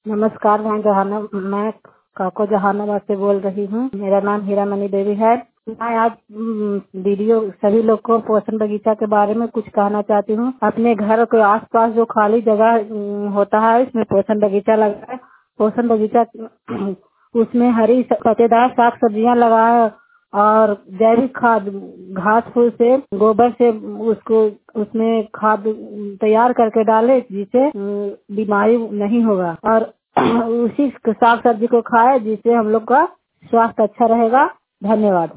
नमस्कार, मैं काको जहानाबाद से बोल रही हूँ। मेरा नाम हीरामणि देवी है। मैं आज वीडियो सभी लोग को पोषण बगीचा के बारे में कुछ कहना चाहती हूँ। अपने घर के आसपास जो खाली जगह होता है, इसमें पोषण बगीचा लगाए। पोषण बगीचा उसमें हरी पत्तेदार साग सब्जियां लगाए और जैविक खाद घास फूस से गोबर से उसको उसमें खाद तैयार करके डाले, जिससे बीमारी नहीं होगा और उसी साग सब्जी को खाए, जिससे हम लोग का स्वास्थ्य अच्छा रहेगा। धन्यवाद।